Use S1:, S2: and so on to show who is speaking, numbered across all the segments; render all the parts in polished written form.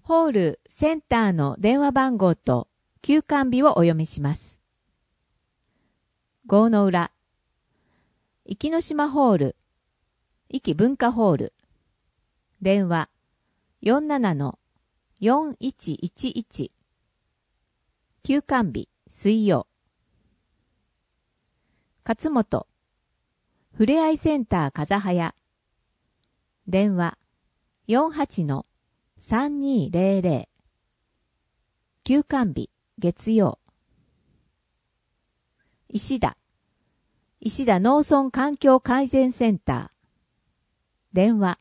S1: ホールセンターの電話番号と休館日をお読みします。郷の浦、壱岐島ホール、壱岐文化ホール、電話 47-4111、休館日水曜。勝本、ふれあいセンター風早、電話 48-3200、休館日月曜。石田農村環境改善センター、電話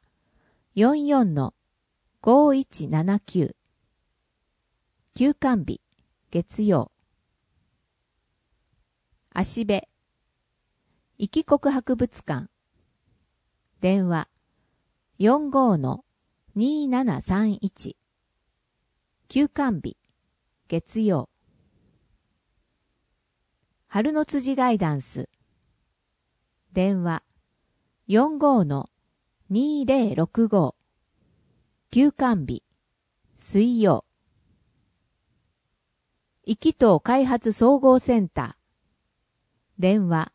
S1: 44-5179、休館日月曜。芦部壱岐国博物館、電話 45-2731、休館日月曜。春の辻ガイダンス、電話 45-2065、休館日水曜。壱岐島開発総合センター、電話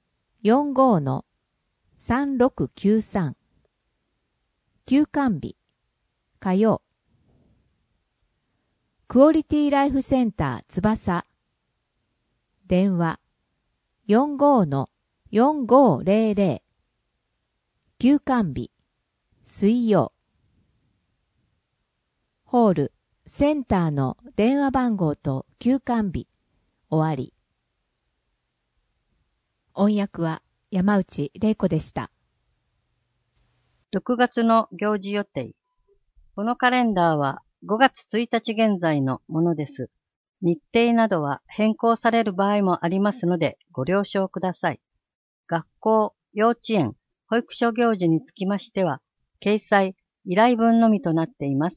S1: 45-3693、休館日火曜。クオリティライフセンター翼、電話 45-4500、休館日水曜。ホールセンターの電話番号と休館日終わり。音訳は山内玲子でした。
S2: 6月の行事予定。このカレンダーは5月1日現在のものです。日程などは変更される場合もありますのでご了承ください。学校、幼稚園、保育所行事につきましては、掲載、依頼文のみとなっています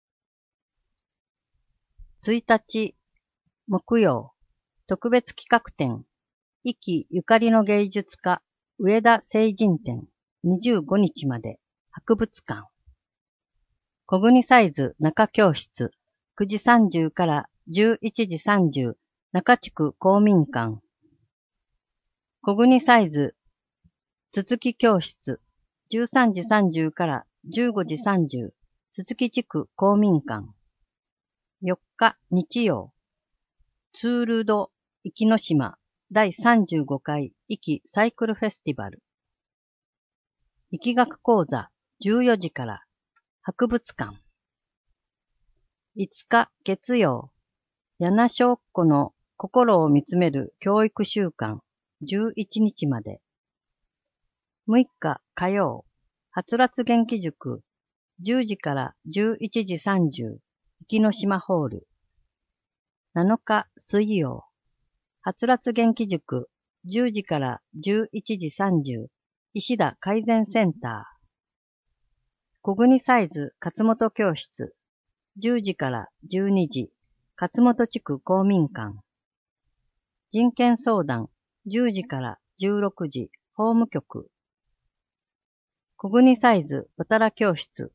S2: 。1日、木曜、特別企画展、壱岐ゆかりの芸術家、上田成人展、25日まで、博物館。小国サイズ中教室、9時30から11時30、中地区公民館。小国サイズ続き教室、13時30から15時30、続き地区公民館。4日日曜、ツール・ド・壱岐島第35回壱岐サイクルフェスティバル。壱岐学講座14時から博物館。5日月曜、柳小子の心を見つめる教育週間11日まで。6日火曜、はつらつ元気塾10時から11時30、壱岐島ホール。7日水曜、はつらつ元気塾10時から11時30、石田改善センター。小国サイズ勝本教室10時から12時、勝本地区公民館。人権相談10時から16時、法務局。小国サイズ渡良教室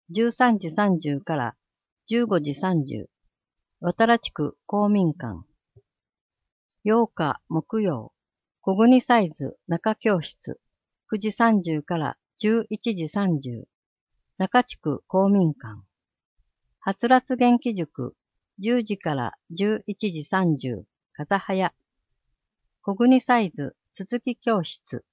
S2: 13時30から15時30、渡良地区公民館。8日木曜、小国サイズ中教室9時30から11時30、中地区公民館。はつらつ元気塾10時から11時30、風早。小国サイズ続き教室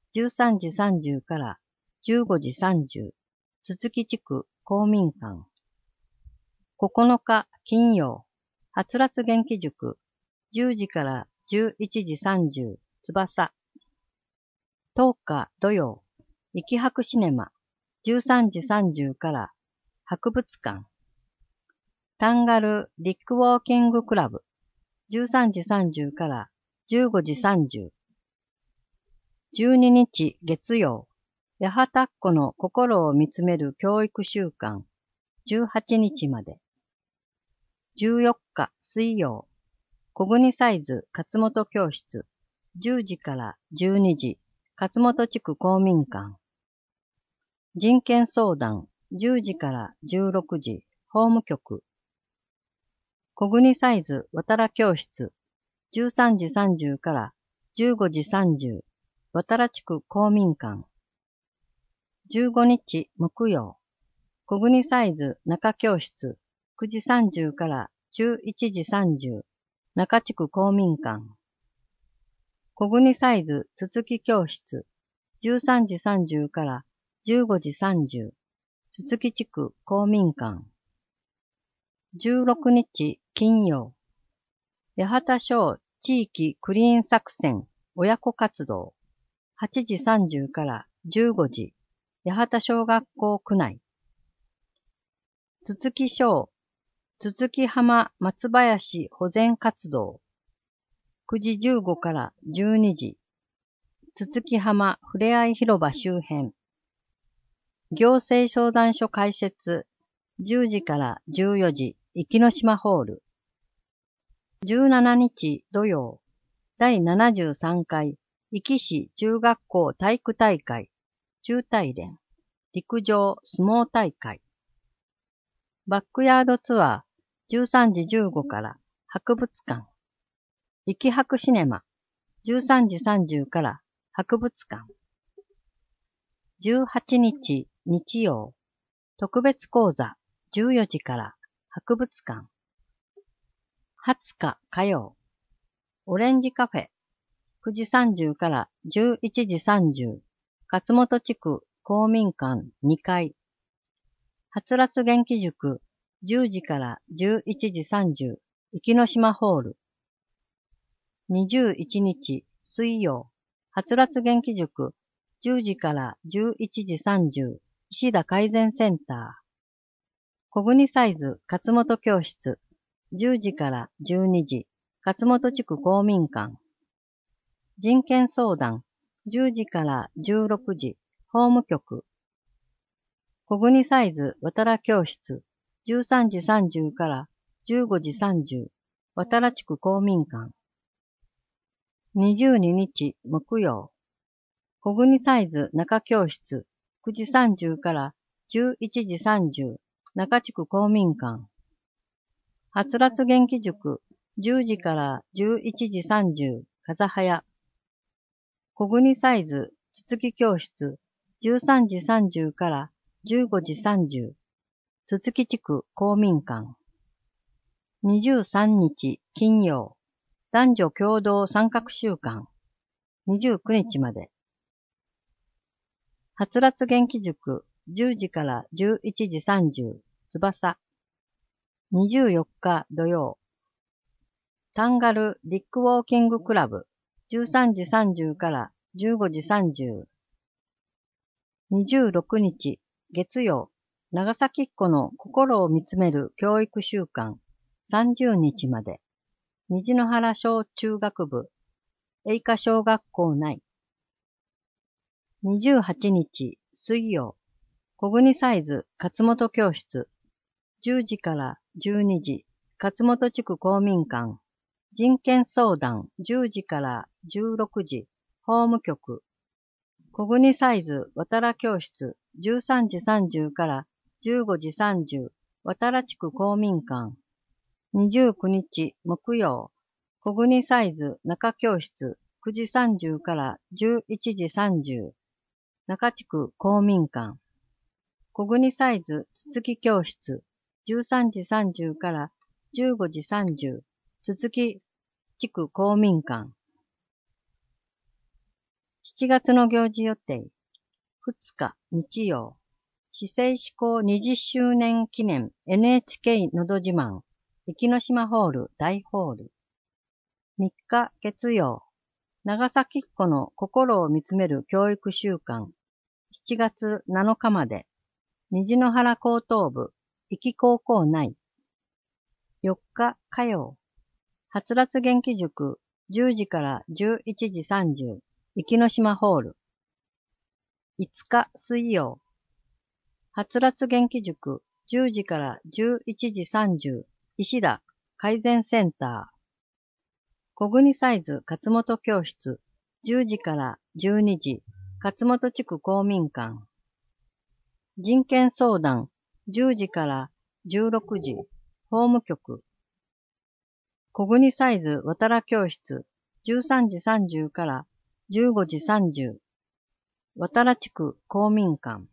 S2: 13時30から15時30、続き地区公民館。9日金曜、はつらつ元気塾10時から11時30、翼。10日土曜、壱岐博シネマ13時30から博物館。タンガルリックウォーキングクラブ13時30から15時30。12日月曜、八幡っ子の心を見つめる教育週間18日まで。14日水曜、小国サイズ勝本教室10時から12時、勝本地区公民館。人権相談10時から16時、 法務局。小国サイズ渡良教室、13時30から15時30、渡良地区公民館。15日木曜、小国サイズ中教室、9時30から11時30、中地区公民館。小国サイズつつき教室、13時30から15時30、つつき地区公民館。16日金曜、八幡小地域クリーン作戦親子活動、8時30から15時、八幡小学校区内。つつき小、つつき浜松林保全活動、9時15から12時、つつき浜ふれあい広場周辺。行政相談所開設、10時から14時、壱岐島ホール。17日土曜、第73回、壱岐市中学校体育大会、中体連、陸上相撲大会。バックヤードツアー、13時15から博物館。壱岐博シネマ、13時30から博物館。18日日曜、特別講座、14時から博物館。20日火曜、オレンジカフェ、9時30から11時30、勝本地区公民館2階。はつらつ元気塾、10時から11時30、壱岐島ホール。21日水曜、はつらつ元気塾、10時から11時30、石田改善センター。小国サイズ勝本教室、10時から12時、勝本地区公民館。人権相談、10時から16時、法務局。小国サイズ渡良教室、13時30から15時30、渡良地区公民館。22日木曜、小国サイズ中教室、9時30から11時30、中地区公民館。はつらつ元気塾、10時から11時30、風早。小国サイズつつき教室、13時30から15時30、つつき地区公民館。23日金曜、男女共同参画週間、29日まで。はつらつ元気塾、10時から11時30、翼。24日土曜、タンガルディックウォーキングクラブ、13時30から15時30。26日月曜、長崎っ子の心を見つめる教育週間、30日まで。虹の原小中学部、栄華小学校内。28日水曜、小国サイズ勝本教室、10時から12時、勝本地区公民館。人権相談、10時から16時、法務局。小国サイズ渡良教室、13時30から15時30、渡良地区公民館。29日木曜、小国サイズ中教室、9時30から11時30、中地区公民館。小国サイズつつき教室、13時30から15時30、つつき地区公民館。7月の行事予定。2日日曜、市政施行20周年記念 NHK のど自慢、壱岐島ホール大ホール。3日月曜、長崎っ子の心を見つめる教育週間、7月7日まで、虹の原高等部、壱岐高校内。4日火曜、はつらつ元気塾、10時から11時30、壱岐島ホール。5日水曜、はつらつ元気塾、10時から11時30、石田改善センター。小国サイズ勝本教室、10時から12時、勝本地区公民館。人権相談、10時から 16時、法務局。小国サイズ渡良教室、13時30から15時30。渡良地区公民館。